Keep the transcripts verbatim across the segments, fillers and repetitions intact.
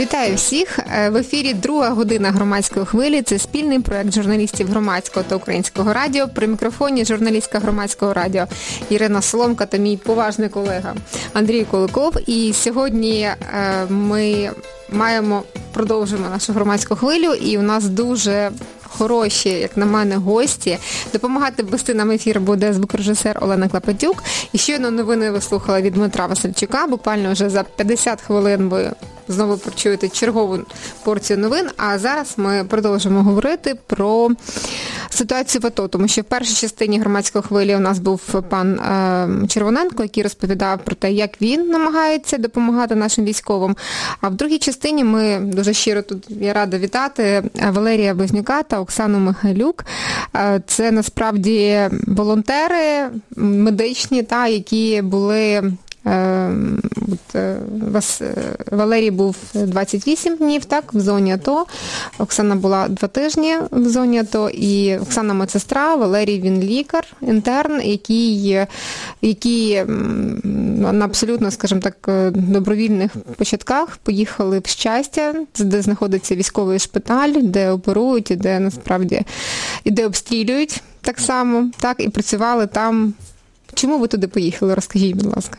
Вітаю всіх! В ефірі друга година громадської хвилі. Це спільний проект журналістів Громадського та Українського радіо. При мікрофоні журналістка Громадського радіо Ірина Соломка та мій поважний колега Андрій Куликов. І сьогодні ми маємо, продовжуємо нашу громадську хвилю, і у нас дуже хороші, як на мене, гості. Допомагати вести нам ефір буде звукорежисер Олена Клопотюк. І щойно новини ви слухали від Дмитра Васильчука. Буквально вже за п'ятдесят хвилин ви знову почуєте чергову порцію новин. А зараз ми продовжимо говорити про ситуацію в АТО. Тому що в першій частині громадської хвилі у нас був пан е, Червоненко, який розповідав про те, як він намагається допомагати нашим військовим. А в другій частині ми дуже щиро тут, я рада вітати Валерія Вознюка та Оксану Михайлюк. Е, це насправді волонтери медичні, та, які були... Вас Валерій був двадцять вісім днів, так, в зоні АТО, Оксана була два тижні в зоні АТО, і Оксана медсестра, Валерій він лікар, інтерн, який, який на абсолютно, скажімо так, добровільних початках поїхали в Щастя, де знаходиться військовий шпиталь, де оперують, і де насправді, і де обстрілюють так само, так, і працювали там. Чому ви туди поїхали? Розкажіть, будь ласка.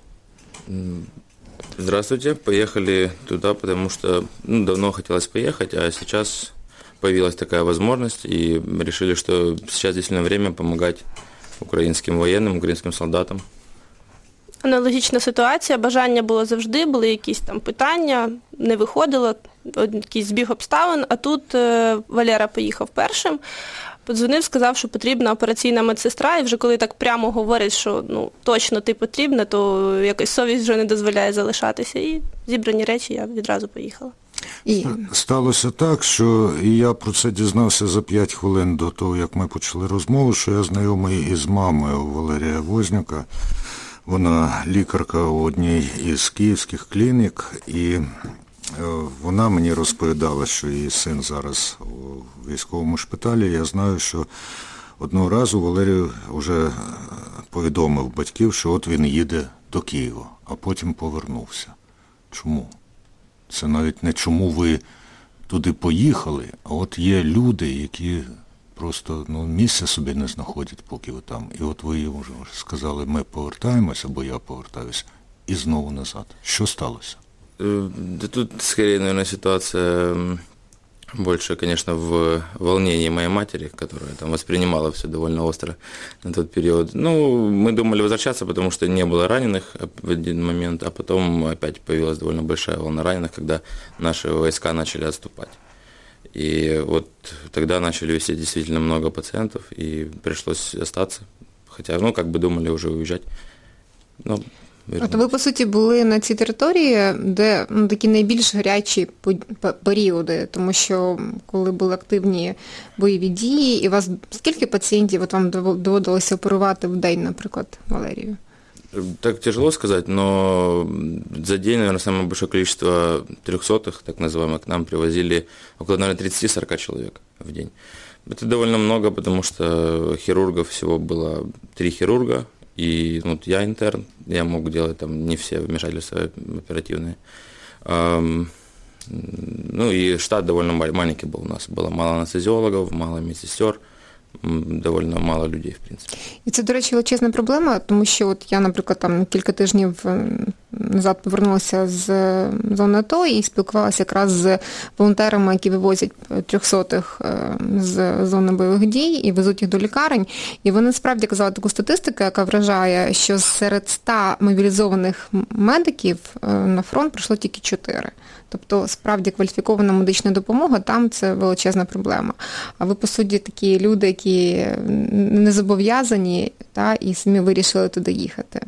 Здравствуйте. Поехали туда, потому что ну, давно хотелось поехать, а сейчас появилась такая возможность, и решили, что сейчас действительно время помогать українським воєнним, українським солдатам. Аналогічна ситуація, бажання було завжди, були якісь там питання, не виходило, якийсь збіг обставин, а тут е, Валера поїхав першим. Подзвонив, сказав, що потрібна операційна медсестра, і вже коли так прямо говорять, що ну, точно ти потрібна, то якось совість вже не дозволяє залишатися. І зібрані речі я відразу поїхала. І... Сталося так, що і я про це дізнався за п'ять хвилин до того, як ми почали розмову, що я знайомий із мамою Валерія Вознюка. Вона лікарка у одній із київських клінік, і вона мені розповідала, що її син зараз у військовому шпиталі. Я знаю, що одного разу Валерій вже повідомив батьків, що от він їде до Києва, а потім повернувся. Чому? Це навіть не чому ви туди поїхали, а от є люди, які просто ну, місця собі не знаходять, поки ви там. І от ви їм вже сказали, ми повертаємося, або я повертаюся, і знову назад. Що сталося? Да тут, скорее, наверное, ситуация больше, конечно, в волнении моей матери, которая там воспринимала все довольно остро на тот период. Ну, мы думали возвращаться, потому что не было раненых в один момент, а потом опять появилась довольно большая волна раненых, когда наши войска начали отступать. И вот тогда начали висеть действительно много пациентов, и пришлось остаться. Хотя, ну, как бы думали уже уезжать. Но От ви, по суті, були на цій території, де ну, такі найбільш гарячі періоди, тому що коли були активні бойові дії, і вас скільки пацієнтів от вам доводилося оперувати в день, наприклад, Валерію? Так тяжело сказать, но за день, наверное, самое большое количество трехсотых, так называемых, к нам привозили около, наверное, тридцать-сорок человек в день. Это довольно много, потому что хирургов всего было три хирурга, и ну, я интерн, я мог делать там не все вмешательства оперативные. Um, ну и штат довольно маленький был у нас. Было мало анестезиологов, мало медсестер, довольно мало людей, в принципі. І це, до речі, величезна проблема, тому що от я, наприклад, там кілька тижнів назад повернулася з зони АТО і спілкувалася якраз з волонтерами, які вивозять трьохсотих з зони бойових дій і везуть їх до лікарень. І вони справді казали таку статистику, яка вражає, що серед ста мобілізованих медиків на фронт прийшло тільки чотири. Тобто, справді, кваліфікована медична допомога, там це величезна проблема. А ви, по суті, такі люди, які не зобов'язані, та, і самі вирішили туди їхати.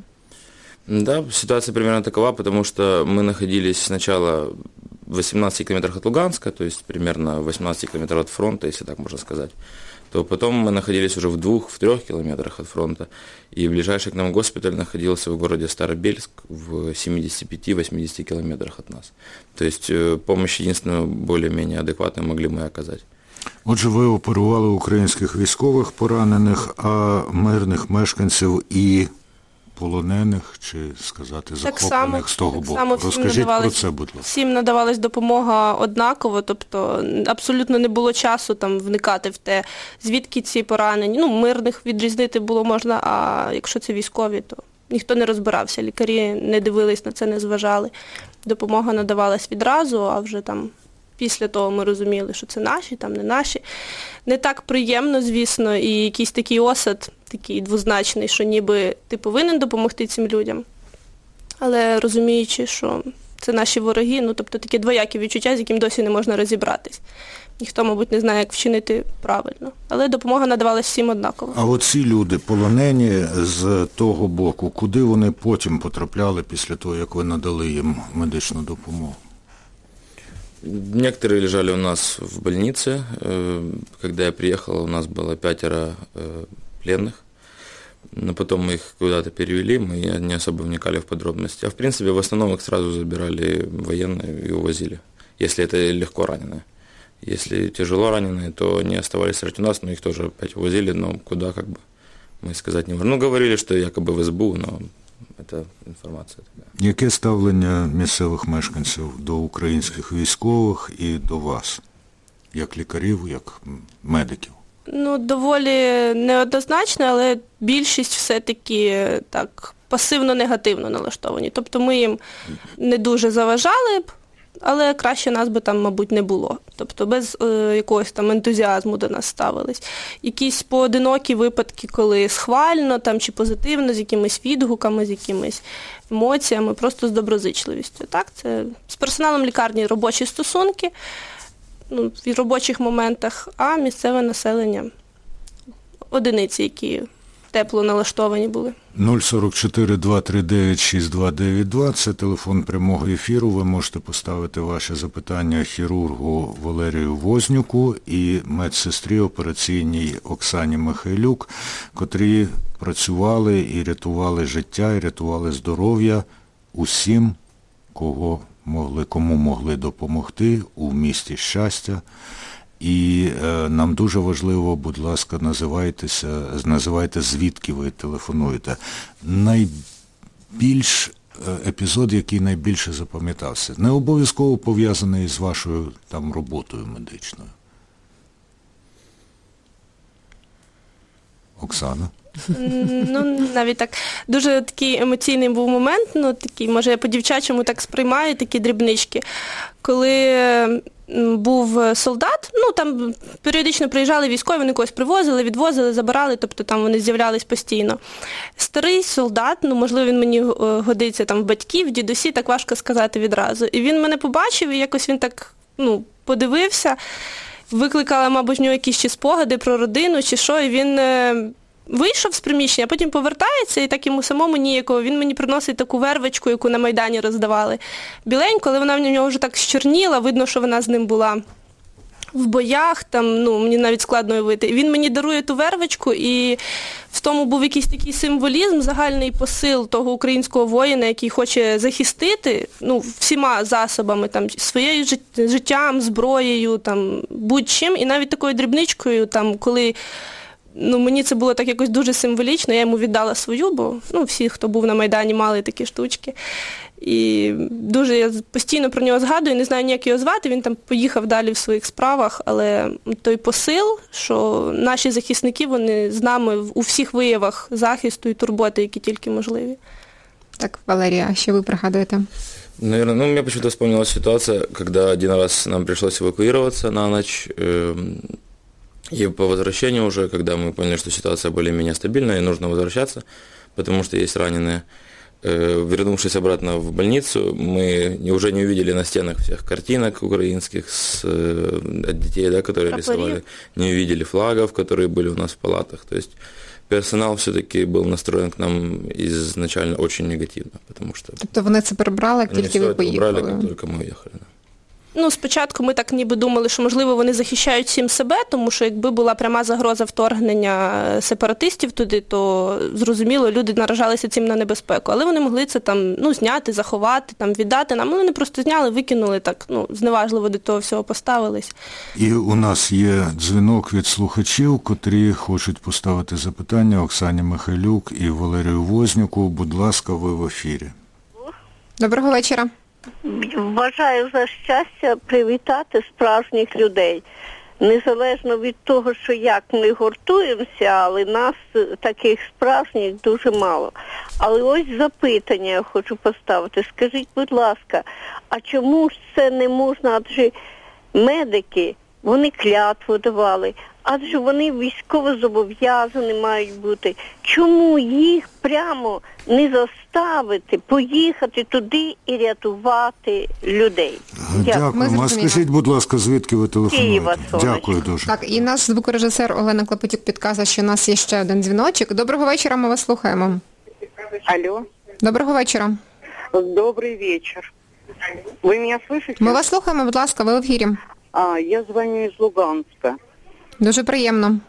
Да, ситуация примерно такова, потому что мы находились сначала в восемнадцати километрах от Луганска, то есть примерно восемнадцати километрах от фронта, если так можно сказать. То потом мы находились уже в двух, в трех километрах от фронта, и ближайший к нам госпиталь находился в городе Старобельск в семидесяти пяти — восьмидесяти километрах от нас. То есть помощь единственную более-менее адекватную могли мы оказать. Отже, ви оперували українських військових поранених, а мирних мешканців і полонених чи, сказати, Так захоплених само, з того так боку? само всім Розкажіть про надавалось- це, будь ласка. Всім надавалась допомога однаково, тобто абсолютно не було часу там вникати в те, звідки ці поранені. Ну, мирних відрізнити було можна, а якщо це військові, то ніхто не розбирався, лікарі не дивились на це, не зважали. Допомога надавалась відразу, а вже там після того ми розуміли, що це наші, там не наші. Не так приємно, звісно, і якийсь такий осад, такий двозначний, що ніби ти повинен допомогти цим людям, але розуміючи, що це наші вороги, ну тобто такі двоякі відчуття, з яким досі не можна розібратись. Ніхто, мабуть, не знає, як вчинити правильно. Але допомога надавалась всім однаково. А оці люди, полонені з того боку, куди вони потім потрапляли після того, як ви надали їм медичну допомогу? Некоторые лежали у нас в больнице. Э, Когда я приехал, у нас было пятеро э, пленных. Но потом мы их куда-то перевели, мы не особо вникали в подробности. А в принципе, в основном их сразу забирали военные и увозили, если это легко раненые. Если тяжело раненые, то они оставались среди нас, но их тоже опять увозили, но куда, как бы, мы сказать не можем. Ну, говорили, что якобы в СБУ, но это информация такая. Яке ставлення місцевих мешканців до українських військових і до вас, як лікарів, як медиків? Ну, доволі неоднозначно, але більшість все-таки так пасивно-негативно налаштовані. Тобто ми їм не дуже заважали б, але краще нас би там, мабуть, не було. Тобто без е, якогось там ентузіазму до нас ставились. Якісь поодинокі випадки, коли схвально там, чи позитивно, з якимись відгуками, з якимись емоціями, просто з доброзичливістю. Так, це з персоналом лікарні робочі стосунки, ну, в робочих моментах, а місцеве населення одиниці, які тепло налаштовані були. нуль сорок чотири два три дев'ять шість два дев'ять два – це телефон прямого ефіру. Ви можете поставити ваші запитання хірургу Валерію Вознюку і медсестрі операційній Оксані Михайлюк, котрі працювали і рятували життя, і рятували здоров'я усім, кого могли, кому могли допомогти у місті Щастя. І е, нам дуже важливо, будь ласка, називайтеся, називайте, звідки ви телефонуєте. Найбільш е, епізод, який найбільше запам'ятався, не обов'язково пов'язаний з вашою там роботою медичною. Оксана? Ну, навіть так. Дуже такий емоційний був момент, ну, такий, може, я по-дівчачому так сприймаю, такі дрібнички. Коли був солдат, ну, там періодично приїжджали військові, вони когось привозили, відвозили, забирали, тобто там вони з'являлись постійно. Старий солдат, ну, можливо, він мені годиться там в батьків, в дідусі, так важко сказати відразу. І він мене побачив, і якось він так, ну, подивився, викликала, мабуть, в нього якісь чи спогади про родину, чи що, і він вийшов з приміщення, а потім повертається, і так йому самому ніякого. Він мені приносить таку вервичку, яку на Майдані роздавали. Біленьку, але вона в нього вже так щорніла, видно, що вона з ним була в боях, там, ну, мені навіть складно уявити. І він мені дарує ту вервичку, і в тому був якийсь такий символізм, загальний посил того українського воїна, який хоче захистити, ну, всіма засобами, там, своєю життям, зброєю, там, будь-чим, і навіть такою дрібничкою, там, коли ну, мені це було так якось дуже символічно, я йому віддала свою, бо ну, всі, хто був на Майдані, мали такі штучки. І дуже я постійно про нього згадую, не знаю, як його звати, він там поїхав далі в своїх справах, але той посил, що наші захисники, вони з нами у всіх виявах захисту і турботи, які тільки можливі. Так, Валерія, а що ви пригадуєте? Наверное, ну, мне почему-то вспомнилась ситуация, когда один раз нам пришлось эвакуироваться на ночь, и по возвращению уже, когда мы поняли, что ситуация более-менее стабильная и нужно возвращаться, потому что есть раненые, вернувшись обратно в больницу, мы уже не увидели на стенах всех картинок украинских с, от детей, да, которые рисовали, не увидели флагов, которые были у нас в палатах. То есть персонал все-таки был настроен к нам изначально очень негативно, потому что... Тобто вони це прибрали, як тільки ви поїхали? Вони все це прибрали, як тільки ми уїхали, да. Ну, спочатку ми так ніби думали, що, можливо, вони захищають всім себе, тому що якби була пряма загроза вторгнення сепаратистів туди, то, зрозуміло, люди наражалися цим на небезпеку. Але вони могли це там, ну, зняти, заховати, там, віддати нам. Вони просто зняли, викинули, так, ну, зневажливо до того всього поставились. І у нас є дзвінок від слухачів, котрі хочуть поставити запитання Оксані Михайлюк і Валерію Вознюку. Будь ласка, ви в ефірі. Доброго вечора. Вважаю за щастя привітати справжніх людей. Незалежно від того, що як ми гуртуємося, але нас, таких справжніх, дуже мало. Але ось запитання я хочу поставити. Скажіть, будь ласка, а чому ж це не можна, адже медики, вони клятву давали, адже вони військово зобов'язані мають бути. Чому їх прямо не заставити поїхати туди і рятувати людей? Дякую. А скажіть, будь ласка, звідки ви телефонуєте? Києва, Дякую дуже. Так, і наш звукорежисер Олена Клопотюк підказує, що у нас є ще один дзвіночок. Доброго вечора, ми вас слухаємо. Алло. Доброго вечора. Добрый вечер. Вы меня слышите? Ми вас слухаємо, будь ласка, ви в ефірі. А, я звоню из Луганска. Дуже приємно.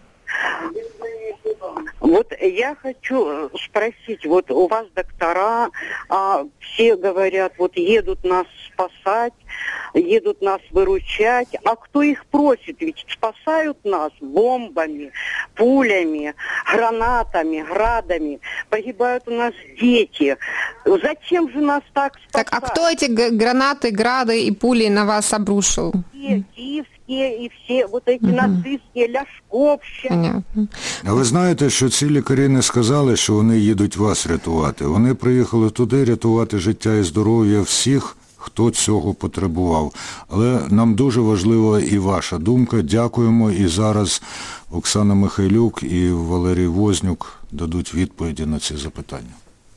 Вот я хочу спросить, вот у вас доктора, а, все говорят, вот едут нас спасать, едут нас выручать, а кто их просит? Ведь спасают нас бомбами, пулями, гранатами, градами, погибают у нас дети. Зачем же нас так спасать? Так, а кто эти гранаты, грады и пули на вас обрушил? Киевские и все вот эти угу. нацистские, Ляшковща. Понятно. А ви знаєте, що ці лікарі не сказали, що вони їдуть вас рятувати. Вони приїхали туди рятувати життя і здоров'я всіх, хто цього потребував. Але нам дуже важлива і ваша думка. Дякуємо. І зараз Оксана Михайлюк і Валерій Вознюк дадуть відповіді на ці запитання.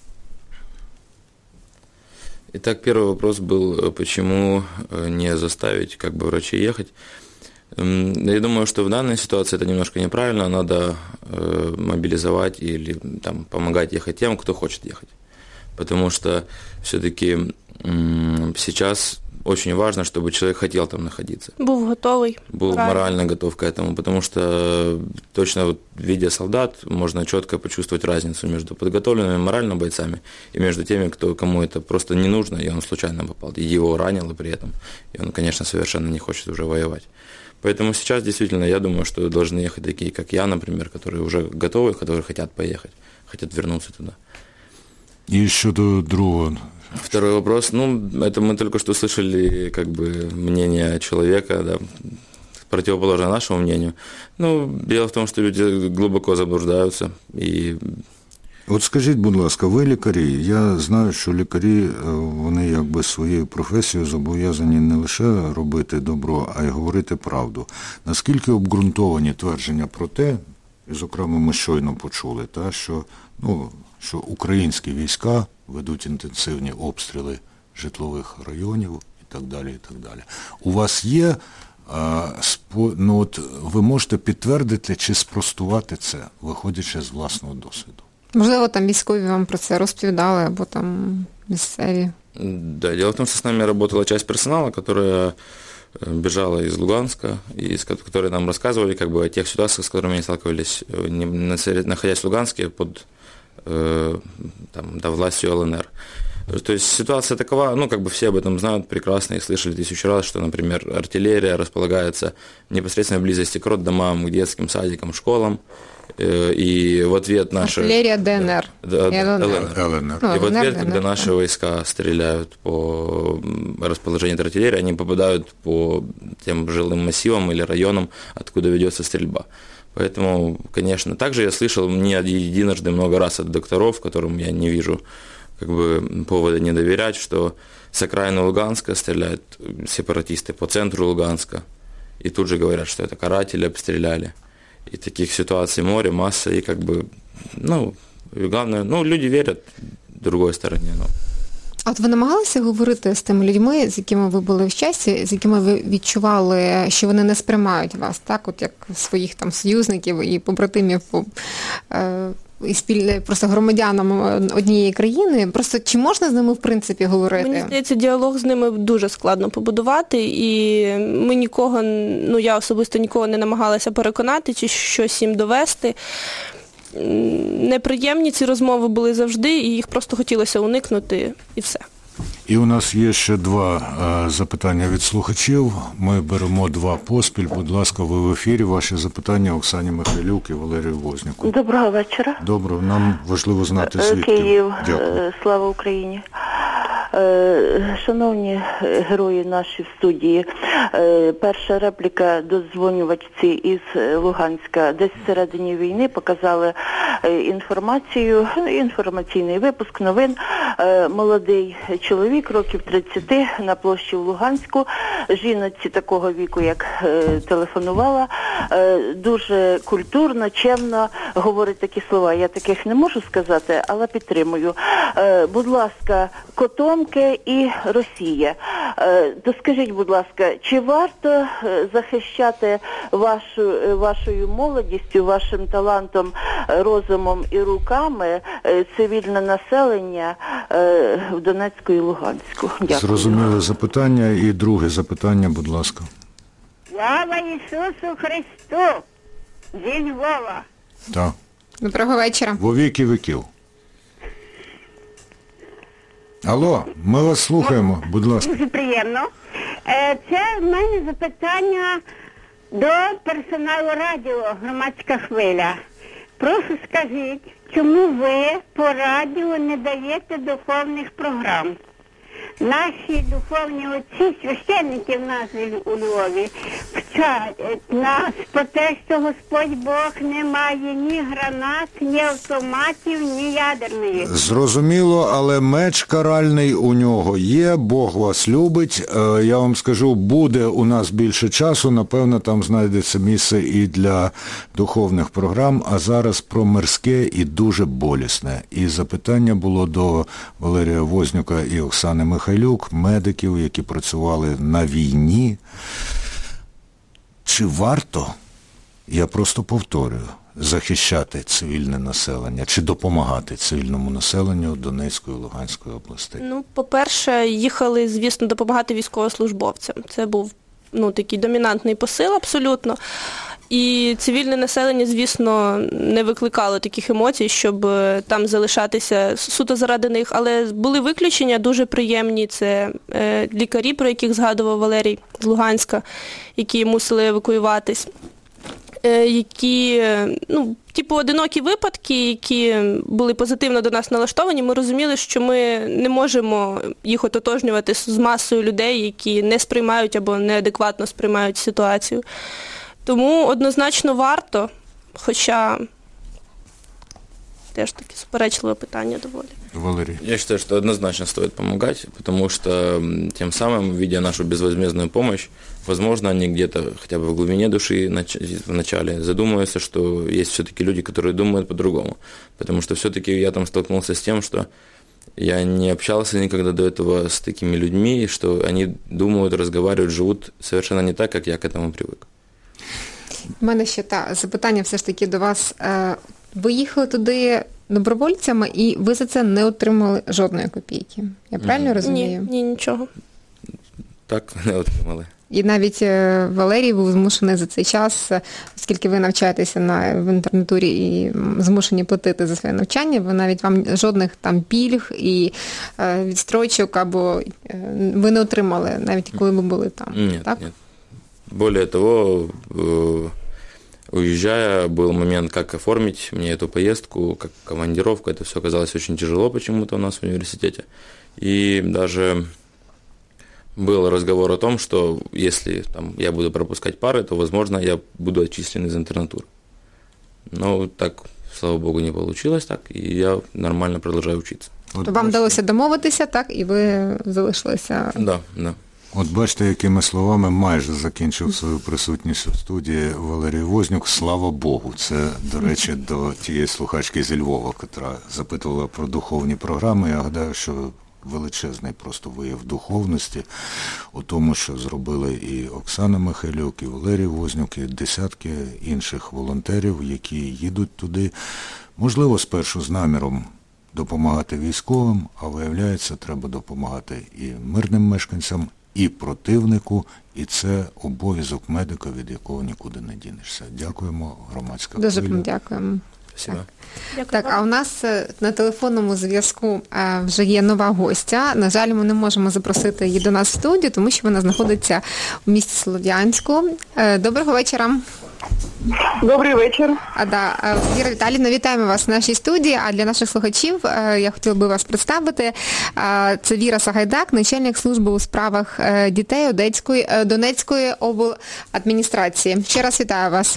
Итак, первый вопрос был, почему не заставить как бы врачей ехать. Я думаю, что в данной ситуации это немножко неправильно, надо мобилизовать или там, помогать ехать тем, кто хочет ехать. Потому что все-таки сейчас очень важно, чтобы человек хотел там находиться. Был готовый. Был морально. морально готов к этому, потому что точно вот, видя солдат, можно четко почувствовать разницу между подготовленными морально бойцами и между теми, кто, кому это просто не нужно, и он случайно попал, и его ранило при этом, и он, конечно, совершенно не хочет уже воевать. Поэтому сейчас действительно я думаю, что должны ехать такие, как я, например, которые уже готовы, которые хотят поехать, хотят вернуться туда. И щодо другого... Второй вопрос. Ну, это мы только что слышали, как бы, мнение человека, да, противоположное нашему мнению. Ну, дело в том, что люди глубоко заблуждаются. І... От скажіть, будь ласка, ви лікарі. Я знаю, що лікарі, вони якби своєю професією зобов'язані не лише робити добро, а й говорити правду. Наскільки обґрунтовані твердження про те, і, зокрема, ми щойно почули, та, що, ну, що українські війська ведуть інтенсивні обстріли житлових районів і так далі, і так далі. У вас є, а, спо, ну от ви можете підтвердити чи спростувати це, виходячи з власного досвіду? Можливо, там військові вам про це розповідали, або там місцеві. Да, дело в том, что с нами работала часть персонала, которая бежала из Луганска, и из которой нам рассказывали как бы о тех ситуациях, с которыми они сталкивались, находясь в Луганске под там, да, властью ЛНР. То есть ситуация такова, ну, как бы все об этом знают прекрасно и слышали тысячу раз, что, например, артиллерия располагается в непосредственной близости к роддомам, к детским садикам, школам, и в ответ наши... Артиллерия ДНР. Да, ЛНР. ЛНР. И в ответ, когда наши войска стреляют по расположению этой артиллерии, они попадают по тем жилым массивам или районам, откуда ведется стрельба. Поэтому, конечно, также я слышал не единожды много раз от докторов, которым я не вижу как бы повода не доверять, что с окраины Луганска стреляют сепаратисты по центру Луганска, и тут же говорят, что это каратели обстреляли. И таких ситуаций море, масса, и как бы, ну, и главное, ну, люди верят другой стороне. Но. А от ви намагалися говорити з тими людьми, з якими ви були в часі, з якими ви відчували, що вони не сприймають вас, так, от як своїх там союзників і побратимів? і спільне просто громадянам однієї країни. Просто чи можна з ними в принципі говорити? Мені здається, діалог з ними дуже складно побудувати, і ми нікого, ну я особисто нікого не намагалася переконати чи щось їм довести. Неприємні ці розмови були завжди, і їх просто хотілося уникнути, і все. І у нас є ще два а, запитання від слухачів. Ми беремо два поспіль. Будь ласка, ви в ефірі. Ваші запитання Оксані Михайлюк і Валерію Возняку. Доброго вечора. Доброго. Нам важливо знати звідки. Київ. Дякую. Слава Україні. Шановні герої наші в студії, перша репліка дозвонювачці із Луганська. Десь всередині війни показали інформацію, інформаційний випуск новин. Молодий чоловік, років тридцять, на площі в Луганську, жіночці такого віку, як телефонувала, дуже культурно, чемно говорить такі слова. Я таких не можу сказати, але підтримую. Будь ласка, Котомки і Росія. То скажіть, будь ласка, чи варто захищати вашу, вашою молодістю, вашим талантом, розумом і руками цивільне населення в Донецьку і Луганську? Дякую. Зрозуміле запитання. І друге запитання, будь ласка. Слава Ісусу Христу! Зі Львова! Так. Доброго вечора. Во віки віків. Алло, ми вас слухаємо, будь ласка. Дуже приємно. Це в мене запитання до персоналу радіо «Громадська хвиля». Прошу скажіть, чому ви по радіо не даєте духовних програм? Наші духовні отці, священники в нас у Львові, вчать нас про те, що Господь Бог не має ні гранат, ні автоматів, ні ядерної. Зрозуміло, але меч каральний у нього є, Бог вас любить. Я вам скажу, буде у нас більше часу, напевно, там знайдеться місце і для духовних програм, а зараз про мирське і дуже болісне. І запитання було до Валерія Вознюка і Оксани Михайлюк, медиків, які працювали на війні. Чи варто, я просто повторюю, захищати цивільне населення, чи допомагати цивільному населенню Донецької і Луганської областей? Ну, по-перше, їхали, звісно, допомагати військовослужбовцям. Це був, ну, такий домінантний посил абсолютно. І цивільне населення, звісно, не викликало таких емоцій, щоб там залишатися суто заради них. Але були виключення дуже приємні. Це е, лікарі, про яких згадував Валерій з Луганська, які мусили евакуюватись. Е, які, ну, ті поодинокі випадки, які були позитивно до нас налаштовані, ми розуміли, що ми не можемо їх ототожнювати з масою людей, які не сприймають або неадекватно сприймають ситуацію. Тому однозначно варто, хоча теж таке суперечливе питання доволі. Валерий. Я считаю, что однозначно стоит помогать, потому что тем самым, видя нашу безвозмездную помощь, возможно, они где-то хотя бы в глубине души в начале задумываются, что есть все-таки люди, которые думают по-другому. Потому что все-таки я там столкнулся с тем, что я не общался никогда до этого с такими людьми, что они думают, разговаривают, живут совершенно не так, как я к этому привык. У мене ще та запитання все ж таки до вас. Ви їхали туди добровольцями, і ви за це не отримали жодної копійки. Я правильно mm-hmm. розумію? Ні, ні, нічого. Так, не отримали. І навіть Валерій був змушений за цей час, оскільки ви навчаєтеся на, в інтернатурі і змушені платити за своє навчання, ви навіть вам жодних там пільг і е, відстрочок, або е, ви не отримали, навіть коли ви були там. Ні, так? Ні. Более того, уезжая, был момент, как оформить мне эту поездку, как командировку. Это все оказалось очень тяжело почему-то у нас в университете. И даже был разговор о том, что если там, я буду пропускать пары, то, возможно, я буду отчислен из интернатуры. Но так, слава богу, не получилось так, и я нормально продолжаю учиться. Вот вам вдалося домовитися, так, і ви залишилися? Да, да. От бачите, якими словами майже закінчив свою присутність у студії Валерій Вознюк. Слава Богу. Це, до речі, до тієї слухачки зі Львова, яка запитувала про духовні програми. Я гадаю, що величезний просто вияв духовності у тому, що зробили і Оксана Михайлюк, і Валерій Вознюк, і десятки інших волонтерів, які їдуть туди, можливо, спершу з наміром допомагати військовим, а виявляється, треба допомагати і мирним мешканцям, і противнику, і це обов'язок медика, від якого нікуди не дінешся. Дякуємо, громадська хвиля. Дуже дякуємо. Спасибо. Так, так, а у нас на телефонному зв'язку вже є нова гостя. На жаль, ми не можемо запросити її до нас в студію, тому що вона знаходиться у місті Слов'янську. Доброго вечора. Добрий вечір. А, да, Віра Віталіївна, вітаємо вас в нашій студії. А для наших слухачів я хотіла би вас представити. Це Віра Сагайдак, начальник служби у справах дітей Одеської, Донецької обладміністрації. Ще раз вітаю вас.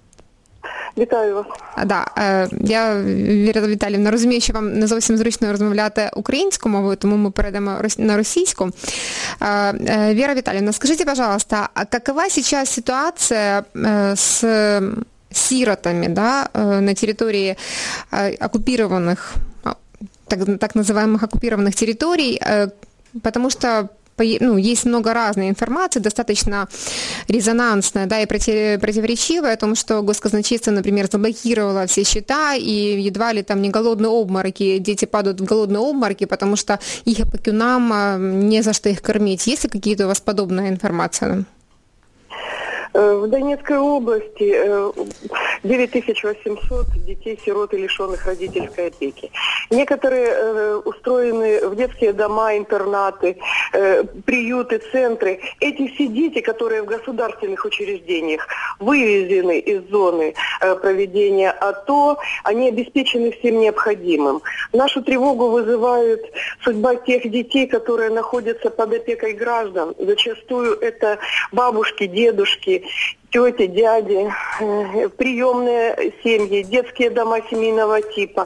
Вітаю вас. А, да, я, Віра Віталіївна, розумію, що вам не зовсім зручно розмовляти українською мовою, тому мы перейдем на российскую. Вера Витальевна, скажите, пожалуйста, а какова сейчас ситуация с сиротами, да, на территории оккупированных, так, так называемых оккупированных территорий, потому что ну, есть много разной информации, достаточно резонансная, да, и противоречивая о том, что госказначейство, например, заблокировало все счета, и едва ли там не голодные обмороки, дети падают в голодные обмороки, потому что их опекунам не за что их кормить. Есть ли какие-то у вас подобная информация? В Донецкой области девять тысяч восемьсот детей-сирот и лишенных родительской опеки. Некоторые устроены в детские дома, интернаты, приюты, центры. Эти все дети, которые в государственных учреждениях вывезены из зоны проведения АТО, они обеспечены всем необходимым. Нашу тревогу вызывает судьба тех детей, которые находятся под опекой граждан. Зачастую это бабушки, дедушки, тети, дяди, приемные семьи, детские дома семейного типа.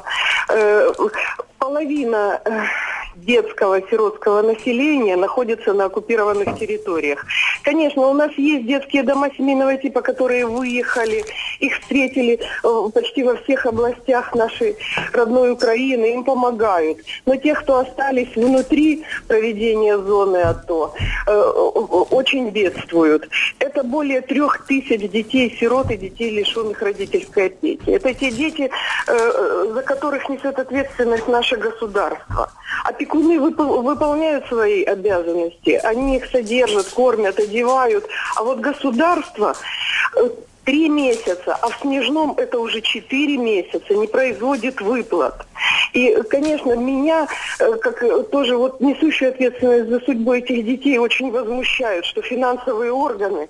Половина детского сиротского населения находится на оккупированных территориях. Конечно, у нас есть детские дома семейного типа, которые выехали, их встретили почти во всех областях нашей родной Украины, им помогают. Но те, кто остались внутри проведения зоны АТО, очень бедствуют. Это более трех тысяч детей-сирот и детей, лишенных родительской опеки. Это те дети, за которых несет ответственность наше государство. Опекуны выпол- выполняют свои обязанности, они их содержат, кормят, одевают, а вот государство три месяца, а в Снежном это уже четыре месяца, не производит выплат. И, конечно, меня, как тоже вот несущую ответственность за судьбу этих детей, очень возмущают, что финансовые органы,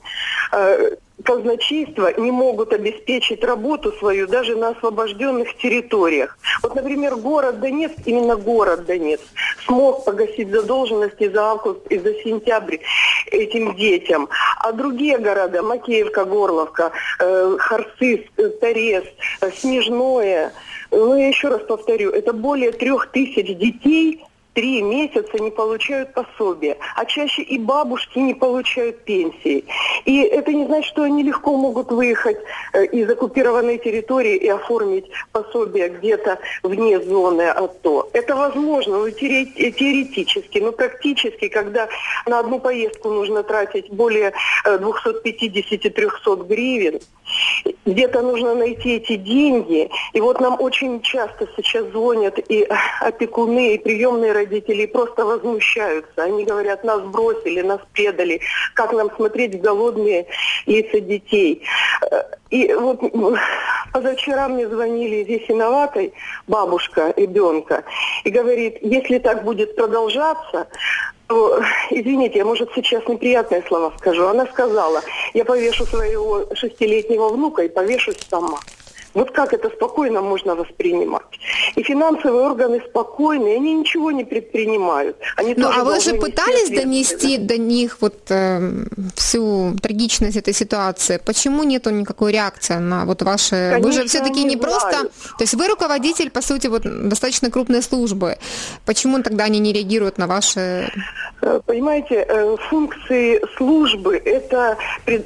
казначейства не могут обеспечить работу свою даже на освобожденных территориях. Вот, например, город Донецк, именно город Донецк, смог погасить задолженности за август и за сентябрь этим детям. А другие города, Макеевка, Горловка, э, Харциск, Торез, Снежное, ну, я еще раз повторю, это более трех тысяч детей три месяца не получают пособия, а чаще и бабушки не получают пенсии. И это не значит, что они легко могут выехать из оккупированной территории и оформить пособие где-то вне зоны АТО. Это возможно, но теоретически, но практически, когда на одну поездку нужно тратить более двести пятьдесят - триста гривен, где-то нужно найти эти деньги. И вот нам очень часто сейчас звонят и опекуны, и приемные родители, и просто возмущаются. Они говорят, нас бросили, нас предали. Как нам смотреть в голодные лица детей? И вот позавчера мне звонили из Ясиноватой бабушка ребенка и говорит, если так будет продолжаться, то, извините, я, может, сейчас неприятные слова скажу. Она сказала, я повешу своего шестилетнего внука и повешусь сама. Вот как это спокойно можно воспринимать? И финансовые органы спокойны, они ничего не предпринимают. Они ну, а вы же пытались донести до них вот э, всю трагичность этой ситуации? Почему нету никакой реакции на вот ваши... Конечно, вы же все-таки не знают. Просто... То есть вы руководитель, по сути, вот достаточно крупной службы. Почему тогда они не реагируют на ваши... Понимаете, функции службы – это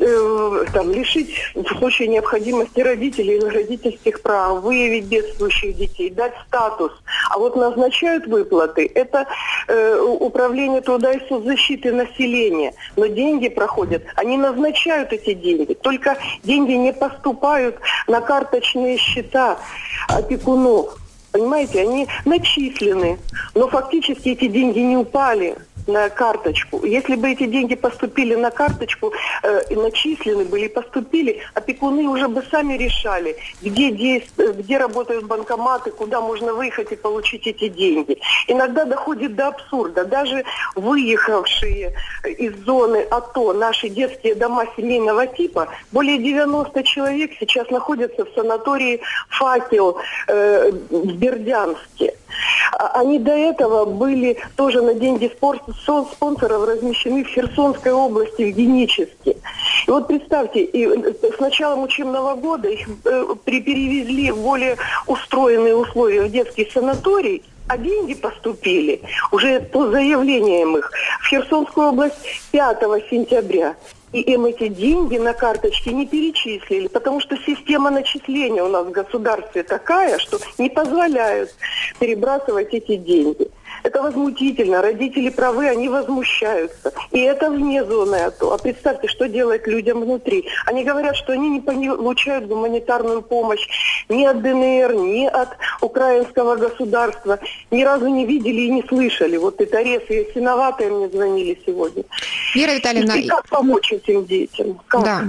там, лишить в случае необходимости родителей родительских прав, выявить бедствующих детей, дать статус. А вот назначают выплаты – это э, Управления труда и соцзащиты населения. Но деньги проходят, они назначают эти деньги. Только деньги не поступают на карточные счета опекунов. Понимаете, они начислены, но фактически эти деньги не упали на карточку. Если бы эти деньги поступили на карточку, э, и начислены были, поступили, опекуны уже бы сами решали, где, действ... где работают банкоматы, куда можно выехать и получить эти деньги. Иногда доходит до абсурда. Даже выехавшие из зоны АТО наши детские дома семейного типа, более девяносто человек сейчас находятся в санатории «Факел» э, в Бердянске. Они до этого были тоже на деньги спорта спонсоров размещены в Херсонской области, в Геническе. И вот представьте, и с началом учебного года их перевезли в более устроенные условия в детский санаторий, а деньги поступили уже по заявлениям их в Херсонскую область пятого сентября. И им эти деньги на карточке не перечислили, потому что система начисления у нас в государстве такая, что не позволяют перебрасывать эти деньги. Это возмутительно. Родители правы, они возмущаются. И это вне зоны АТО. А представьте, что делать людям внутри. Они говорят, что они не получают гуманитарную помощь ни от ДНР, ни от украинского государства. Ни разу не видели и не слышали. Вот это Рез и Ясиноватые мне звонили сегодня. Вера Витальевна... И как помочь этим детям? Как? Да.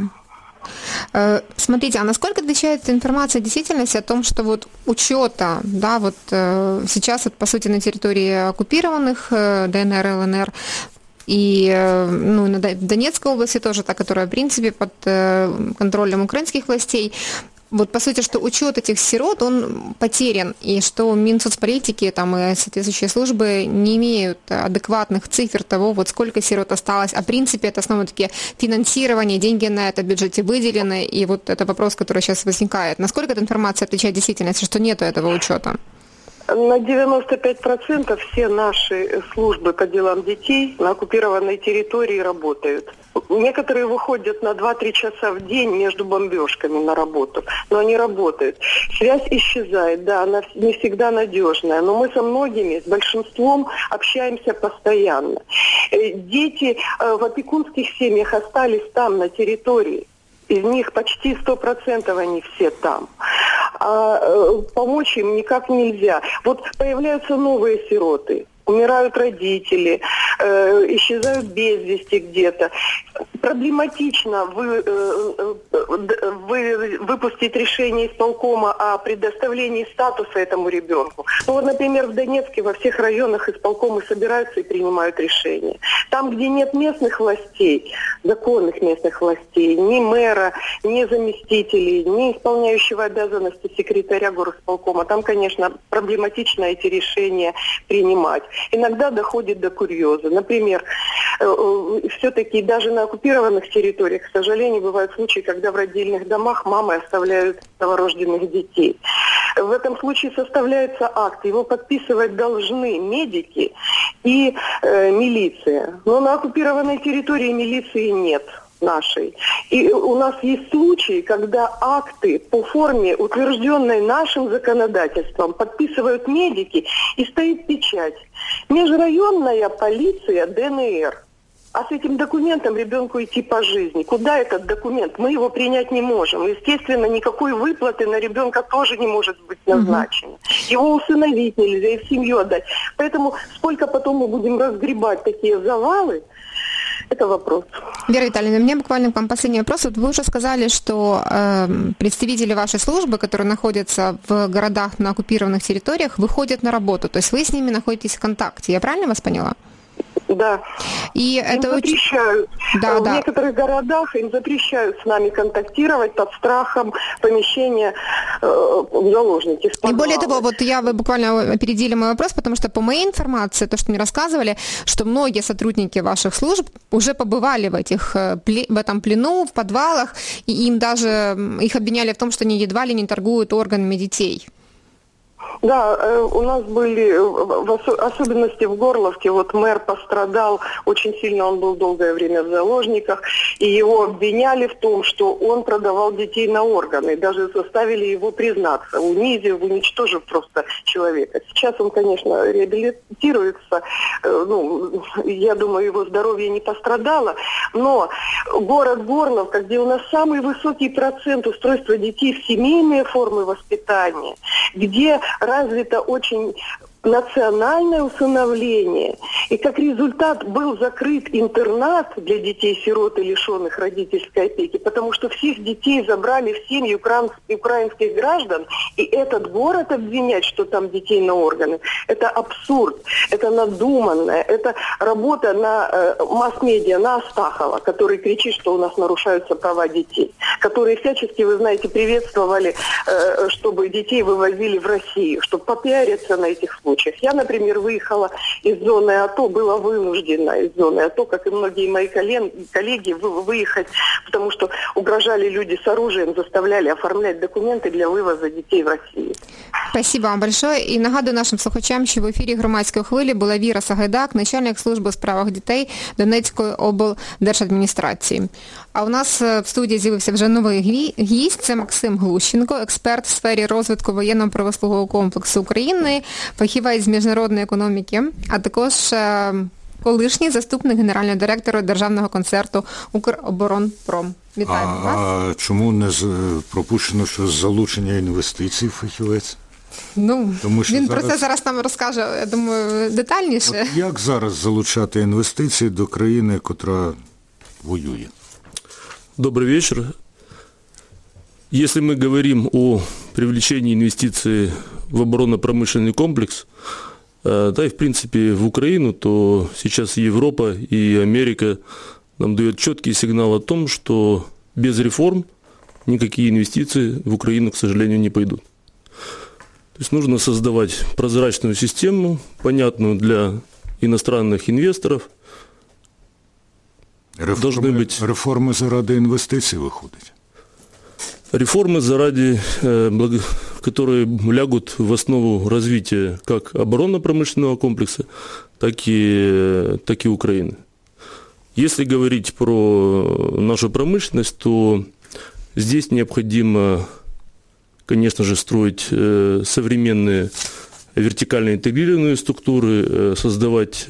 Смотрите, а насколько отличается информация действительности о том, что вот учета, да, вот сейчас, вот, по сути, на территории оккупированных ДНР, ЛНР, и ну, в Донецкой области тоже, та, которая, в принципе, под контролем украинских властей, вот, по сути, что учет этих сирот, он потерян, и что Минсоцполитики там, и соответствующие службы не имеют адекватных цифр того, вот сколько сирот осталось. А в принципе, это основно-таки финансирование, деньги на это в бюджете выделены, и вот это вопрос, который сейчас возникает. Насколько эта информация отличает действительность, что нету этого учета? На девяносто пять процентов все наши службы по делам детей на оккупированной территории работают. Некоторые выходят на два-три часа в день между бомбежками на работу, но они работают. Связь исчезает, да, она не всегда надежная, но мы со многими, с большинством общаемся постоянно. Дети в опекунских семьях остались там, на территории. Из них почти сто процентов они все там. А э, помочь им никак нельзя. Вот появляются новые сироты, умирают родители, э, исчезают без вести где-то. Проблематично вы, э, вы, выпустить решение исполкома о предоставлении статуса этому ребенку. Ну вот, например, в Донецке во всех районах исполкомы собираются и принимают решения. Там, где нет местных властей, законных местных властей, ни мэра, ни заместителей, ни исполняющего обязанности секретаря горисполкома, там, конечно, проблематично эти решения принимать. Иногда доходит до курьеза. Например, все-таки даже на оккупированных территориях, к сожалению, бывают случаи, когда в родильных домах мамы оставляют новорожденных детей. В этом случае составляется акт, его подписывать должны медики и э, милиция. Но на оккупированной территории милиции нет нашей. И у нас есть случаи, когда акты по форме, утвержденной нашим законодательством, подписывают медики, и стоит печать. Межрайонная полиция ДНР. А с этим документом ребенку идти по жизни. Куда этот документ? Мы его принять не можем. Естественно, никакой выплаты на ребенка тоже не может быть назначено. Его усыновить нельзя и в семью отдать. Поэтому сколько потом мы будем разгребать такие завалы, это вопрос. Вера Витальевна, у меня буквально к вам последний вопрос. Вот вы уже сказали, что э, представители вашей службы, которые находятся в городах на оккупированных территориях, выходят на работу. То есть вы с ними находитесь в контакте. Я правильно вас поняла? Да. И им это запрещают. Да, в да. некоторых городах им запрещают с нами контактировать под страхом помещения э, в заложники. И более того, вот я, вы буквально опередили мой вопрос, потому что по моей информации, то, что мне рассказывали, что многие сотрудники ваших служб уже побывали в, этих, в этом плену, в подвалах, и им даже их обвиняли в том, что они едва ли не торгуют органами детей. Да, у нас были, в особенности в Горловке, вот мэр пострадал очень сильно, он был долгое время в заложниках, и его обвиняли в том, что он продавал детей на органы, даже заставили его признаться, унизив, уничтожив просто человека. Сейчас он, конечно, реабилитируется, ну, я думаю, его здоровье не пострадало, но город Горловка, где у нас самый высокий процент устройства детей в семейные формы воспитания, где развито очень национальное усыновление, и как результат был закрыт интернат для детей-сирот и лишенных родительской опеки, потому что всех детей забрали в семьи укра... украинских граждан, и этот город обвинять, что там детей на органы, это абсурд, это надуманное, это работа на э, масс-медиа, на Астахова, который кричит, что у нас нарушаются права детей, которые всячески, вы знаете, приветствовали, э, чтобы детей вывозили в Россию, чтобы попиариться на этих случаях. Я, например, выехала из зоны АТО, была вынуждена из зоны АТО, как и многие мои коллеги, выехать, потому что угрожали люди с оружием, заставляли оформлять документы для вивозу дітей в Росію. Спасибо вам большое. І нагадую нашим слухачам, що в ефірі «Громадської хвилі» була Віра Сагайдак, начальник служби у справах дітей Донецької облдержадміністрації. А у нас в студії з'явився вже новий гість, це Максим Глущенко, експерт в сфері розвитку воєнно-промислового комплексу України, фахівець з міжнародної економіки, а також колишній заступник генерального директора Державного концерну «Укроборонпром». Вітаю а, вас. А чому не пропущено, що залучення інвестицій фахівець? Ну, Тому що він зараз... про це зараз нам розкаже, я думаю, детальніше. От як зараз залучати інвестиції до країни, котра воює? Добрый вечер. Если мы говорим о привлечении инвестиций в оборонно-промышленный комплекс, да и в принципе в Украину, то сейчас и Европа, и Америка нам дает четкий сигнал о том, что без реформ никакие инвестиции в Украину, к сожалению, не пойдут. То есть нужно создавать прозрачную систему, понятную для иностранных инвесторов. Реформи, быть... реформи заради інвестицій виходить? Реформы заради, которые лягут в основу развития как оборонно-промышленного комплекса, так и, так и Украины. Если говорить про нашу промышленность, то здесь необходимо, конечно же, строить современные вертикально интегрированные структуры, создавать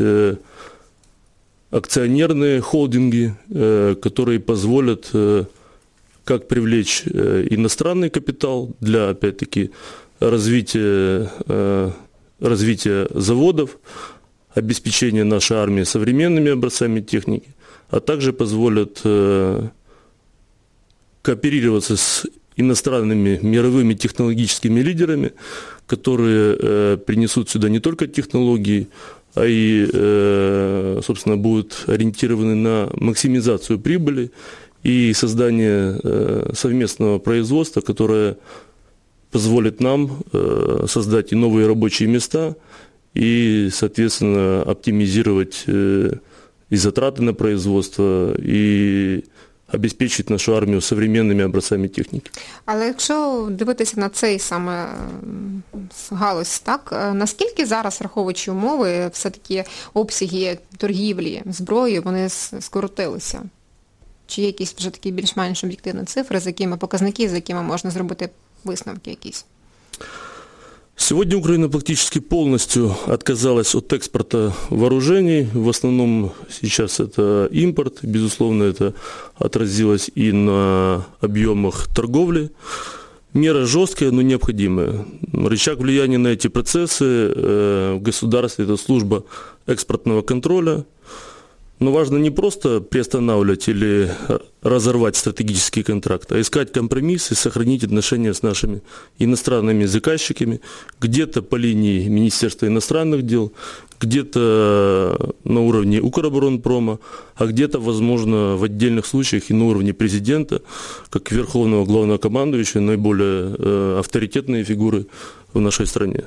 акционерные холдинги, которые позволят как привлечь иностранный капитал для, опять-таки, развития, развития заводов, обеспечения нашей армии современными образцами техники, а также позволят кооперироваться с иностранными мировыми технологическими лидерами, которые принесут сюда не только технологии, а и, собственно, будут ориентированы на максимизацию прибыли и создание совместного производства, которое позволит нам создать и новые рабочие места, и, соответственно, оптимизировать и затраты на производство, и обезпечить нашу армію современними образцами техніки. Але якщо дивитися на цей саме галузь, так, наскільки зараз, враховуючи умови, все-таки обсяги торгівлі зброєю, вони скоротилися? Чи є якісь вже такі більш-менш об'єктивні цифри, з якими показники, з якими можна зробити висновки якісь? Сегодня Украина практически полностью отказалась от экспорта вооружений. В основном сейчас это импорт. Безусловно, это отразилось и на объемах торговли. Мера жесткая, но необходимая. Рычаг влияния на эти процессы в государстве – это служба экспортного контроля. Но важно не просто приостанавливать или разорвать стратегический контракт, а искать компромисс и сохранить отношения с нашими иностранными заказчиками, где-то по линии Министерства иностранных дел, где-то на уровне Укроборонпрома, а где-то, возможно, в отдельных случаях и на уровне президента, как верховного главнокомандующего, наиболее э, авторитетные фигуры в нашей стране.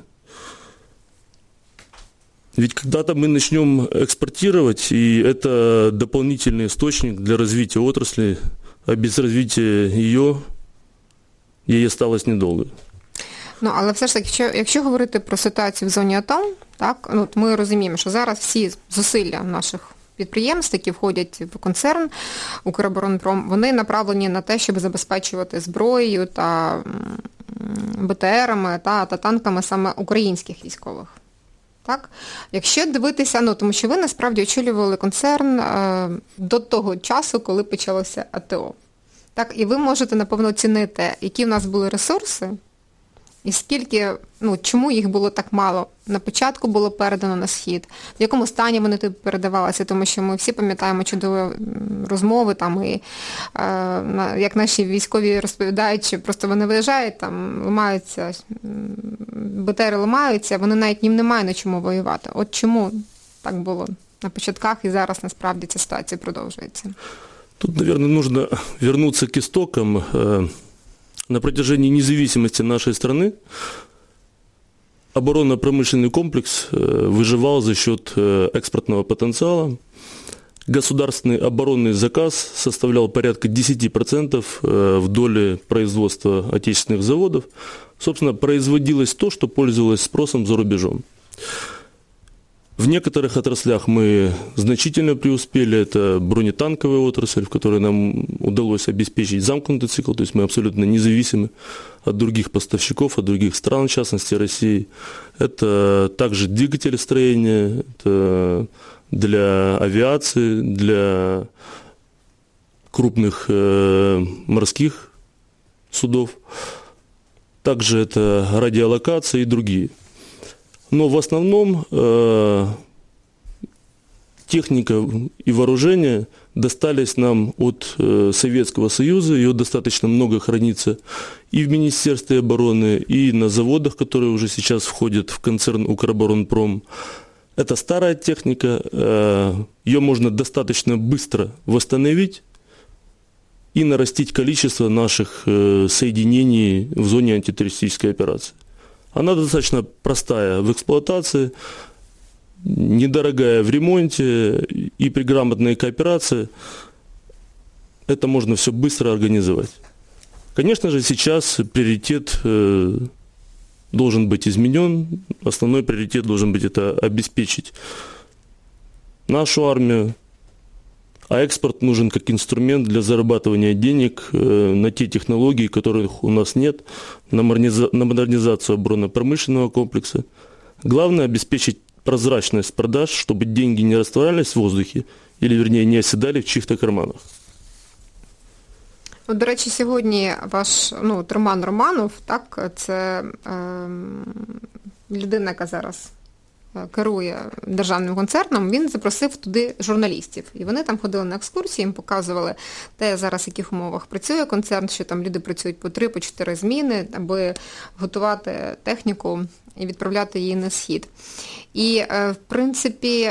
Ведь когда-то мы начнем экспортировать, и это дополнительный источник для развития отрасли, а без развития ее ей осталось недолго. Ну, але все ж таки, якщо, якщо говорити про ситуацію в зоні АТО, так, ну, ми розуміємо, що зараз всі зусилля наших підприємств, які входять в концерн «Укроборонпром», вони направлені на те, щоб забезпечувати зброєю та БТРами та, та танками саме українських військових. Так? Якщо дивитися, ну, тому що ви насправді очолювали концерн е, до того часу, коли почалося АТО. Так, і ви можете, напевно, оцінити, які в нас були ресурси, і скільки, ну, чому їх було так мало. На початку було передано на Схід, в якому стані вони тут передавалися, тому що ми всі пам'ятаємо чудові розмови, там, і е, як наші військові розповідають, що просто вони виїжджають, там, ламаються, БТРи ламаються, вони навіть їм немає на чому воювати. От чому так було на початках і зараз насправді ця ситуація продовжується? Тут, наверное, нужно вернуться к истокам. На протяжении независимости нашей страны оборонно-промышленный комплекс выживал за счет экспортного потенциала. Государственный оборонный заказ составлял порядка десять процентов в доле производства отечественных заводов. Собственно, производилось то, что пользовалось спросом за рубежом. В некоторых отраслях мы значительно преуспели. Это бронетанковая отрасль, в которой нам удалось обеспечить замкнутый цикл, то есть мы абсолютно независимы от других поставщиков, от других стран, в частности России. Это также двигателестроение, это для авиации, для крупных э, морских судов. Также это радиолокация и другие. Но в основном э, техника и вооружение достались нам от э, Советского Союза, ее достаточно много хранится и в Министерстве обороны, и на заводах, которые уже сейчас входят в концерн «Укроборонпром». Это старая техника, э, ее можно достаточно быстро восстановить и нарастить количество наших э, соединений в зоне антитеррористической операции. Она достаточно простая в эксплуатации, недорогая в ремонте, и при грамотной кооперации это можно все быстро организовать. Конечно же, сейчас приоритет э, должен быть изменен. Основной приоритет должен быть это обеспечить нашу армию, а экспорт нужен как инструмент для зарабатывания денег э, на те технологии, которых у нас нет, на, модерниза- на модернизацию оборонно-промышленного комплекса. Главное обеспечить прозрачность продаж, чтобы деньги не растворялись в воздухе, или, вернее, не оседали в чьих-то карманах. От, до речі, сьогодні ваш, ну, Роман Романов, так, це е, людина, яка зараз керує державним концерном, він запросив туди журналістів. І вони там ходили на екскурсії, їм показували те, зараз в яких умовах працює концерн, що там люди працюють по три, по чотири зміни, аби готувати техніку і відправляти її на Схід. І, в принципі,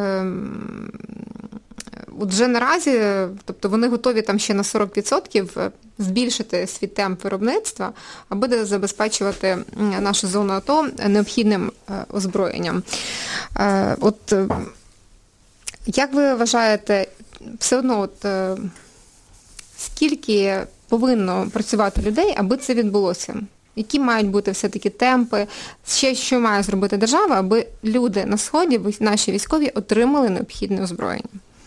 от вже наразі, тобто вони готові там ще на сорок відсотків збільшити свій темп виробництва, аби забезпечувати нашу зону АТО необхідним озброєнням. От як ви вважаєте, все одно, от скільки повинно працювати людей, аби це відбулося? Які мають бути все-таки темпи? Ще що має зробити держава, аби люди на Сході, наші військові, отримали необхідне озброєння?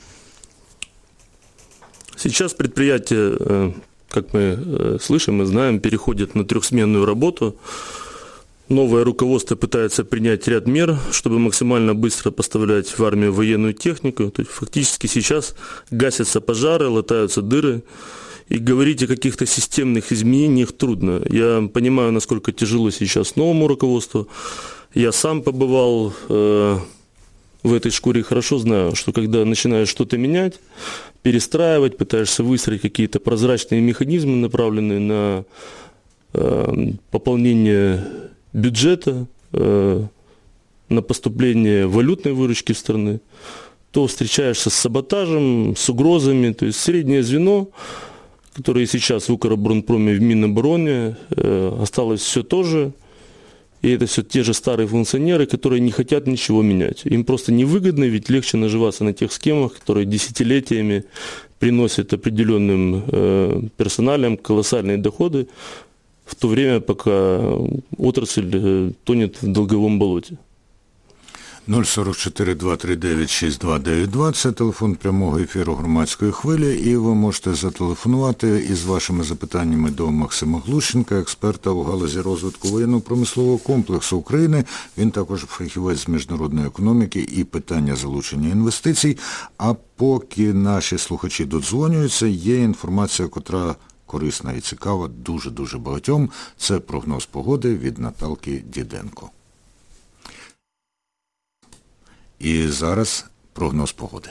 Сейчас предприятия, как мы слышим и знаем, переходят на трехсменную работу. Новое руководство пытается принять ряд мер, чтобы максимально быстро поставлять в армию военную технику. То есть фактически сейчас гасятся пожары, латаются дыры. И говорить о каких-то системных изменениях трудно. Я понимаю, насколько тяжело сейчас новому руководству. Я сам побывал э, в этой шкуре, хорошо знаю, что когда начинаешь что-то менять, перестраивать, пытаешься выстроить какие-то прозрачные механизмы, направленные на э, пополнение бюджета, э, на поступление валютной выручки в страны, то встречаешься с саботажем, с угрозами. То есть среднее звено, которое сейчас в Укроборонпроме, в Минобороне, э, осталось все то же. И это все те же старые функционеры, которые не хотят ничего менять. Им просто невыгодно, ведь легче наживаться на тех схемах, которые десятилетиями приносят определенным э, персоналям колоссальные доходы, в то время, пока отрасль тонет в долговом болоте. нуль сорок чотири два три дев'ять шість два дев'ять два – це телефон прямого ефіру Громадської хвилі, і ви можете зателефонувати із вашими запитаннями до Максима Глущенка, експерта у галузі розвитку воєнно-промислового комплексу України. Він також фахівець з міжнародної економіки і питання залучення інвестицій. А поки наші слухачі додзвонюються, є інформація, котра корисна і цікава дуже-дуже багатьом. Це прогноз погоди від Наталки Діденко. І зараз прогноз погоди.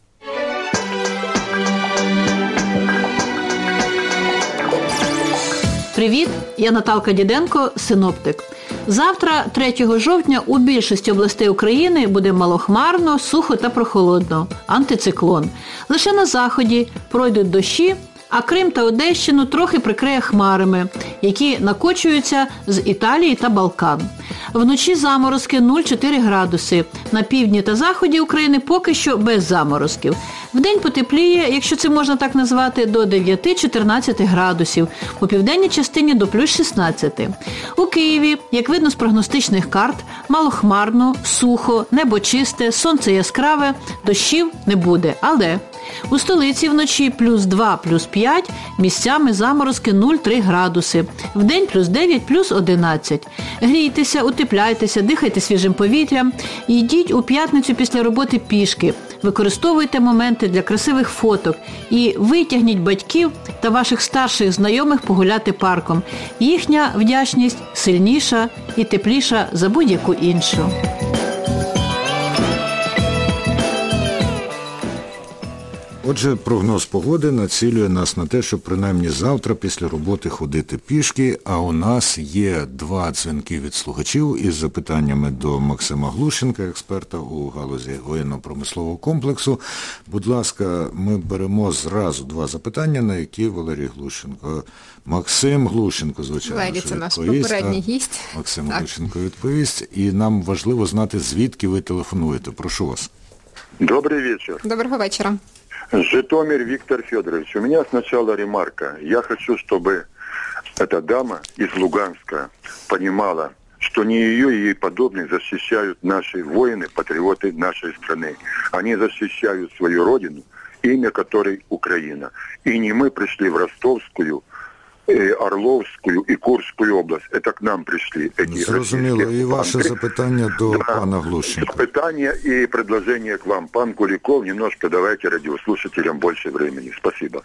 Привіт, я Наталка Діденко, синоптик. Завтра, третього жовтня, у більшості областей України буде малохмарно, сухо та прохолодно. Антициклон. Лише на заході пройдуть дощі, а Крим та Одещину трохи прикриє хмарами, які накочуються з Італії та Балкан. Вночі заморозки нуль цілих чотири градуси. На півдні та заході України поки що без заморозків. Вдень потепліє, якщо це можна так назвати, до дев'ять-чотирнадцять градусів. У південній частині до плюс шістнадцять. У Києві, як видно з прогностичних карт, малохмарно, сухо, небо чисте, сонце яскраве, дощів не буде. Але у столиці вночі плюс два, плюс п'ять, місцями заморозки нуль цілих три градуси. Вдень плюс дев'ять, плюс одинадцять. Грійтеся, утепляйтеся, дихайте свіжим повітрям. Йдіть у п'ятницю після роботи пішки. Використовуйте моменти для красивих фоток і витягніть батьків та ваших старших знайомих погуляти парком. Їхня вдячність сильніша і тепліша за будь-яку іншу. Отже, прогноз погоди націлює нас на те, щоб принаймні завтра після роботи ходити пішки, а у нас є два дзвінки від слухачів із запитаннями до Максима Глущенка, експерта у галузі воєнно-промислового комплексу. Будь ласка, ми беремо зразу два запитання, на які Валерій Глущенко. Максим Глущенко, звичайно, Валерій, це наш відповість. попередній гість. Максим Так. Глущенко відповість, і нам важливо знати, звідки ви телефонуєте. Прошу вас. Добрый вечер. Доброго вечора. Житомир Виктор Федорович. У меня сначала ремарка. Я хочу, чтобы эта дама из Луганска понимала, что не ее и ей подобные защищают наши воины, патриоты нашей страны. Они защищают свою родину, имя которой Украина. И не мы пришли в Ростовскую, Орловскую и Курскую область. Это к нам пришли эти Зрозуміло. І ваше запитання до да. пана Глущенка. Запитання и предложение к вам. Пан Куликов, немножко давайте радиослушателям больше времени. Спасибо.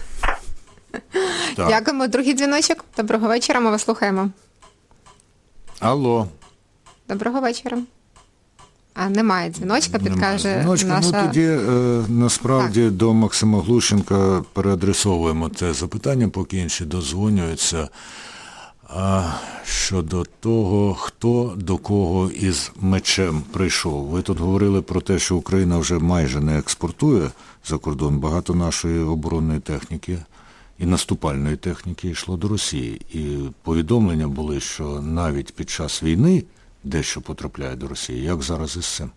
Так. Дякуємо. Другий дзвіночок. Доброго вечора, ми вас слухаємо. Алло. Доброго вечора. А немає дзвіночка, підкаже Немає дзвіночка. наша... Ну, тоді е, насправді Так. до Максима Глущенка переадресовуємо це запитання, поки інші дозвонюються. А щодо того, хто до кого із мечем прийшов. Ви тут говорили про те, що Україна вже майже не експортує за кордон. Багато нашої оборонної техніки і наступальної техніки йшло до Росії. І повідомлення були, що навіть під час війни дещо потрапляє до Росії. Як зараз із цим?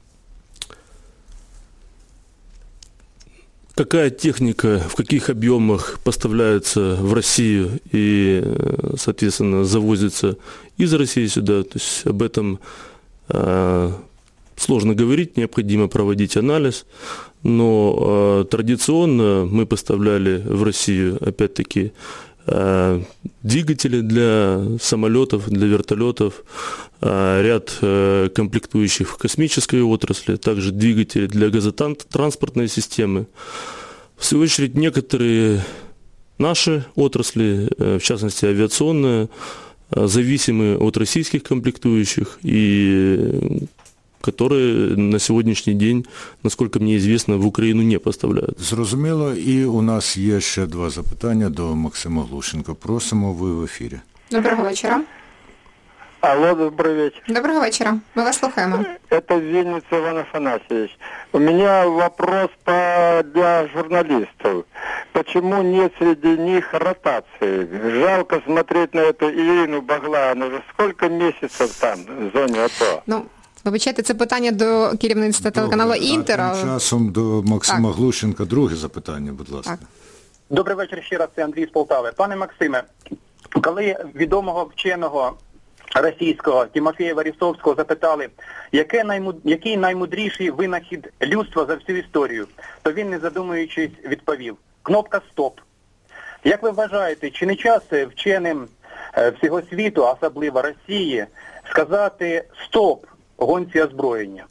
Какая техника, в каких объемах поставляется в Россию и, соответственно, завозится из России сюда, то есть об этом э, сложно говорить, необходимо проводить анализ, но э, традиционно мы поставляли в Россию, опять-таки, э, двигатели для самолетов, для вертолетов, э, ряд э, комплектующих в космической отрасли, также двигатели для газотранспортной системы. В свою очередь, некоторые наши отрасли, в частности авиационная, зависимы от российских комплектующих, и которые на сегодняшний день, насколько мне известно, в Украину не поставляют. Зрозуміло. І у нас є ще два запитання до Максима Глущенка. Просимо, ви в ефірі. Доброго вечора. Алло, добрый вечер. Доброго вечора. Ми вас слухаємо. Это Винница Иван Афанасьевич. У меня вопрос по, для журналистов. Почему нет среди них ротации? Жалко смотреть на эту Ирину Багла. Она уже сколько месяцев там, в зоне АТО? Ну, вибачайте, це питання до керівництва телеканалу «Інтер». А тим часом до Максима Так. Глущенка друге запитання, будь ласка. Так. Добрий вечір ще раз, це Андрій з Полтави. Пане Максиме, Коли відомого вченого російського Тимофія Варісовського запитали, яке наймуд... який наймудріший винахід людства за всю історію, то він, не задумуючись, відповів: кнопка «Стоп». Як ви вважаєте, чи не час вченим всього світу, а особливо Росії, сказати «стоп» гонці озброєння?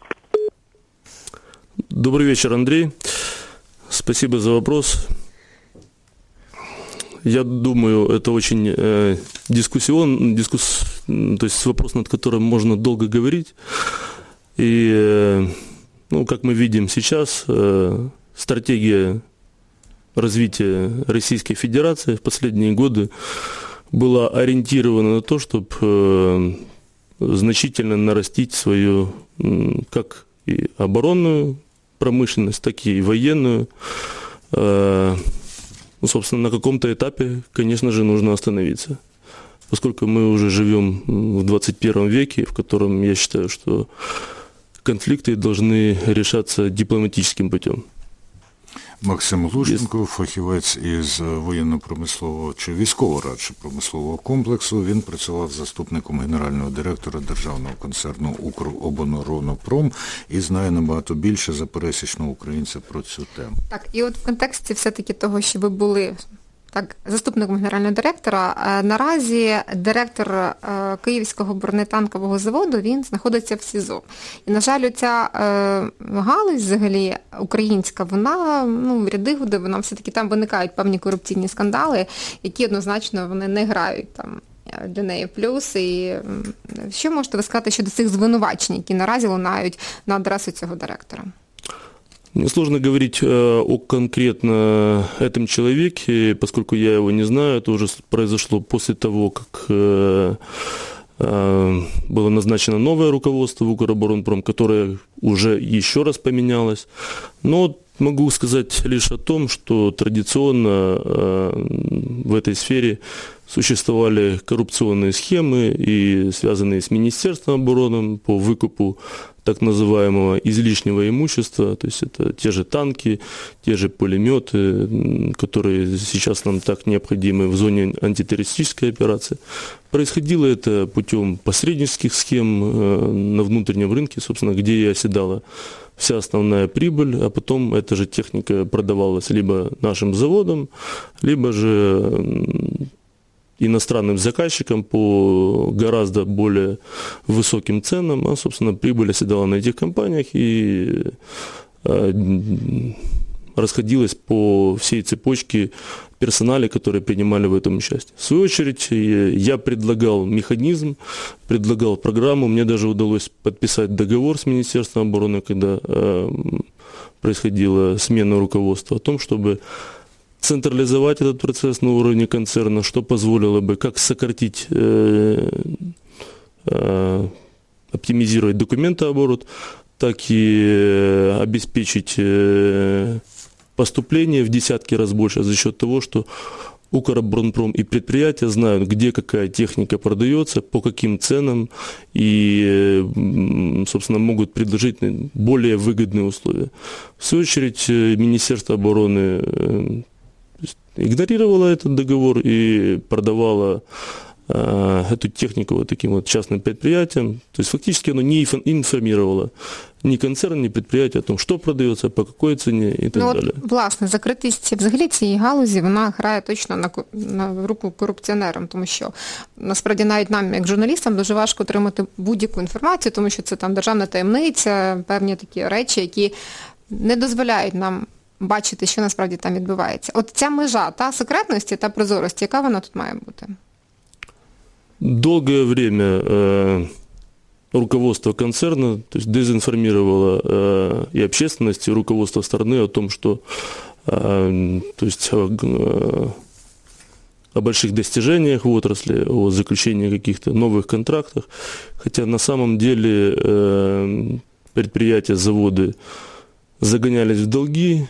Добрый вечер, Андрей. Спасибо за вопрос. Я думаю, это очень э, дискуссион, дискус, то есть вопрос, над которым можно долго говорить. И, э, ну, как мы видим сейчас, э, стратегия развития Российской Федерации в последние годы была ориентирована на то, чтобы э, значительно нарастить свою э, как и оборонную промышленность, так и военную. Э, Ну, собственно, на каком-то этапе, конечно же, нужно остановиться, поскольку мы уже живем в двадцать первом веке, в котором я считаю, что конфликты должны решаться дипломатическим путем. Максим Лущенко, фахівець із воєнно-промислового чи військово-радше промислового комплексу. Він працював заступником генерального директора державного концерну «Укроборонпром» і знає набагато більше за пересічного українця про цю тему. Так, і от в контексті все-таки того, що ви були так заступником генерального директора, наразі директор Київського бронетанкового заводу, він знаходиться в СІЗО. І, на жаль, ця галузь взагалі українська, вона, ну, в ряди годи, вона все-таки там виникають певні корупційні скандали, які однозначно вони не грають там для неї плюс. І що можете ви сказати щодо цих звинувачень, які наразі лунають на адресу цього директора? Мне сложно говорить о конкретно этом человеке, поскольку я его не знаю. Это уже произошло после того, как было назначено новое руководство в «Укроборонпром», которое уже еще раз поменялось. Но могу сказать лишь о том, что традиционно в этой сфере существовали коррупционные схемы, и связанные с Министерством обороны по выкупу так называемого излишнего имущества, то есть это те же танки, те же пулеметы, которые сейчас нам так необходимы в зоне антитеррористической операции. Происходило это путем посреднических схем на внутреннем рынке, собственно, где и оседала вся основная прибыль, а потом эта же техника продавалась либо нашим заводам, либо же иностранным заказчикам по гораздо более высоким ценам, а, собственно, прибыль оседала на этих компаниях и э, расходилась по всей цепочке персонала, которые принимали в этом участие. В свою очередь, я предлагал механизм, предлагал программу, мне даже удалось подписать договор с Министерством обороны, когда э, происходила смена руководства, о том, чтобы централизовать этот процесс на уровне концерна, что позволило бы как сократить, э, э, оптимизировать документооборот, так и обеспечить э, поступление в десятки раз больше за счет того, что Укроборонпром и предприятия знают, где какая техника продается, по каким ценам, и, собственно, могут предложить более выгодные условия. В свою очередь, Министерство обороны игнорировала этот договор и продавала э, эту технику вот таким вот частным предприятиям. То есть фактически оно не информировало ни концерн, ни предприятие о том, що продається, по якій ціні і так ну, далі. От, власне, закритість взагалі цієї галузі, вона грає точно на, на руку корупціонерам, тому що насправді навіть нам, як журналістам, дуже важко отримати будь-яку інформацію, тому що це там державна таємниця, певні такі речі, які не дозволяють нам бачити, що насправді там відбувається. От ця межа та секретності та прозорості, яка вона тут має бути? Долгое время э, руководство концерна, то есть дезинформировало э, и общественность, и руководство страны о том, что э, то есть, э, о больших достижениях в отрасли, о заключении каких-то новых контрактов, хотя на самом деле э, предприятия, заводы загонялись в долги,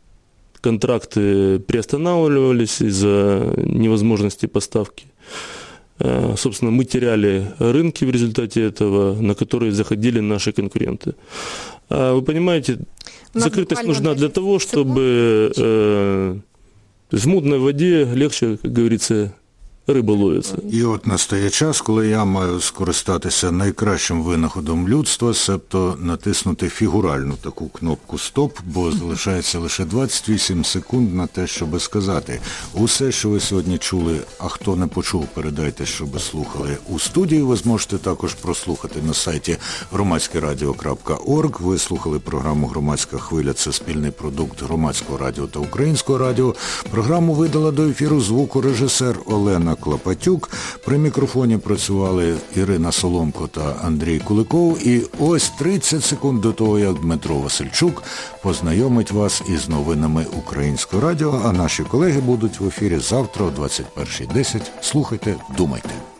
контракты приостанавливались из-за невозможности поставки. Собственно, мы теряли рынки в результате этого, на которые заходили наши конкуренты. Вы понимаете, закрытость нужна для того, чтобы э, то есть в мутной воде легче, как говорится, рыба ловится. І от настає час, коли я маю скористатися найкращим винаходом людства, себто натиснути фігуральну таку кнопку «Стоп», бо залишається лише двадцять вісім секунд на те, щоб сказати. Усе, що ви сьогодні чули, а хто не почув, передайте, щоб слухали у студії. Ви зможете також прослухати на сайті громадське радіо крапка орг. Ви слухали програму «Громадська хвиля». Це спільний продукт Громадського радіо та Українського радіо. Програму видала до ефіру звукорежисер Олена Клопотюк. При мікрофоні працювали Ірина Соломко та Андрій Куликов. І ось тридцять секунд до того, як Дмитро Васильчук познайомить вас із новинами Українського радіо, а наші колеги будуть в ефірі завтра о двадцять перша десять. Слухайте, думайте.